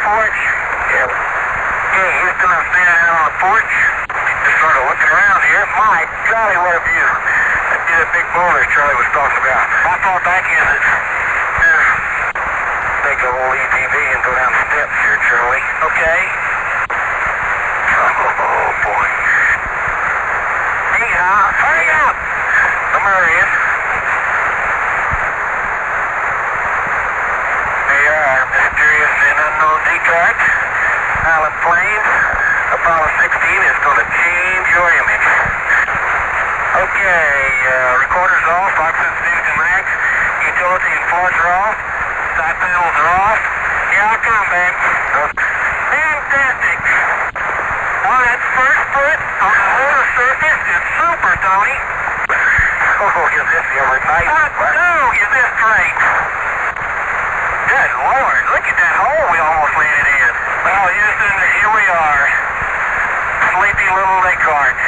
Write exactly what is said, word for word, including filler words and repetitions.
porch? Yep. Hey, Houston, I'm standing out on the porch. Just sort of looking around here. My golly, what a view. I see that big boulder Charlie was talking about. How far back is it? Uh, take a little E T V and go down the steps here, Charlie. Okay. Oh, boy. Hey, uh, hurry up! I'm hurrying. There you are, mysterious and unknown Descartes. Island Plains. Apollo sixteen is going to change your image. Okay, uh, recorder's off, oxygen fusion max, utility and flush are off, side panels are off. Here I come, babe. Fantastic. On that first foot, on the lunar surface, is super, Tony. Oh, is this ever nice? What? No, is this great? Good Lord, look at that hole we almost landed in. Well, Houston, here we are. Sleepy little Descartes.